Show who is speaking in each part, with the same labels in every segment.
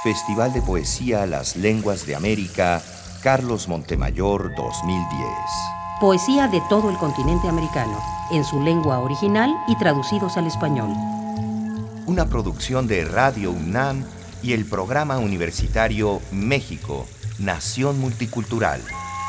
Speaker 1: Festival de Poesía Las Lenguas de América, Carlos Montemayor 2010.
Speaker 2: Poesía de todo el continente americano, en su lengua original y traducidos al español.
Speaker 1: Una producción de Radio UNAM y el Programa Universitario México, Nación Multicultural.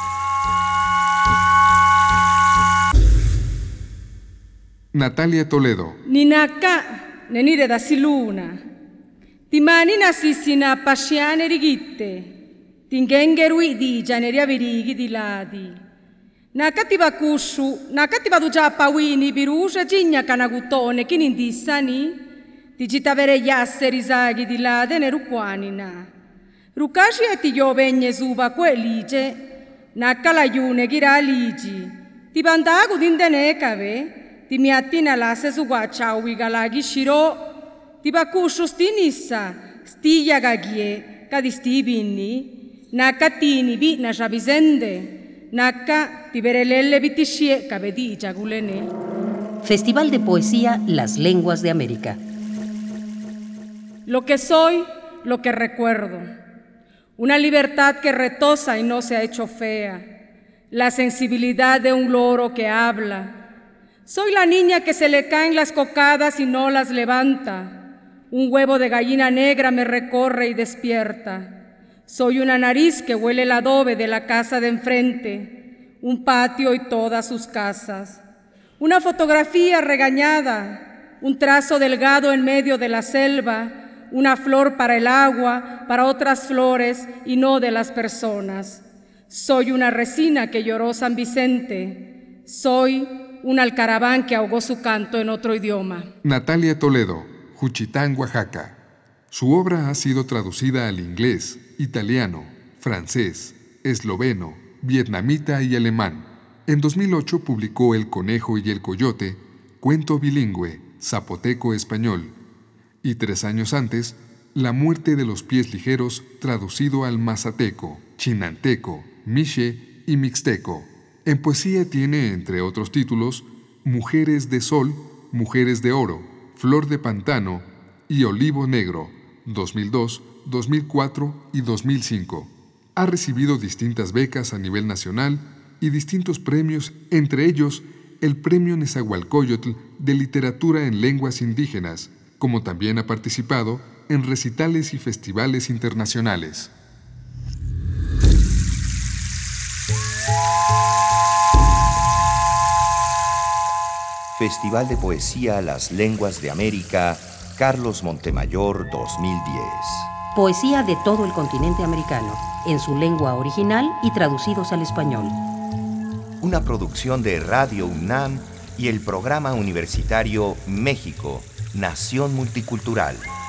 Speaker 3: Natalia Toledo.
Speaker 4: Ninaka, nenire da siluna. Timani nasissina pasciane rigitte. Tingengerui di gianeria virighi di ladi. Nakativa kushu, nakativa duja pawini biruja gigna kanagutone kinindissani. Digitavere yasse risaghi di lade neruquanina. Rukashi e ti giovegne suba quellige. Nakalayune gira ligi. Ti bandagu dindenekave. Ti miattina lasse su guacciaui galaghi shiro. Ti bakushu stinissa, stiglia gagie, cadisti binni, nakatini bi na javisende, naka ti berelelle bitishie cabedi jagulene.
Speaker 2: Festival de Poesía Las Lenguas de América.
Speaker 4: Lo que soy, lo que recuerdo. Una libertad que retosa y no se ha hecho fea. La sensibilidad de un loro que habla. Soy la niña que se le caen las cocadas y no las levanta. Un huevo de gallina negra me recorre y despierta. Soy una nariz que huele el adobe de la casa de enfrente, un patio y todas sus casas. Una fotografía regañada, un trazo delgado en medio de la selva, una flor para el agua, para otras flores y no de las personas. Soy una resina que lloró San Vicente. Soy un alcaraván que ahogó su canto en otro idioma.
Speaker 3: Natalia Toledo, Juchitán, Oaxaca. Su obra ha sido traducida al inglés, italiano, francés, esloveno, vietnamita y alemán. En 2008 publicó El conejo y el coyote, cuento bilingüe, zapoteco-español. Y 3 años antes, La muerte de los pies ligeros, traducido al mazateco, chinanteco, mixe y mixteco. En poesía tiene, entre otros títulos, Mujeres de Sol, Mujeres de Oro, Flor de Pantano y Olivo Negro, 2002, 2004 y 2005. Ha recibido distintas becas a nivel nacional y distintos premios, entre ellos el Premio Nezahualcóyotl de Literatura en Lenguas Indígenas, como también ha participado en recitales y festivales internacionales.
Speaker 1: Festival de Poesía Las Lenguas de América, Carlos Montemayor 2010.
Speaker 2: Poesía de todo el continente americano, en su lengua original y traducidos al español.
Speaker 1: Una producción de Radio UNAM y el Programa Universitario México, Nación Multicultural.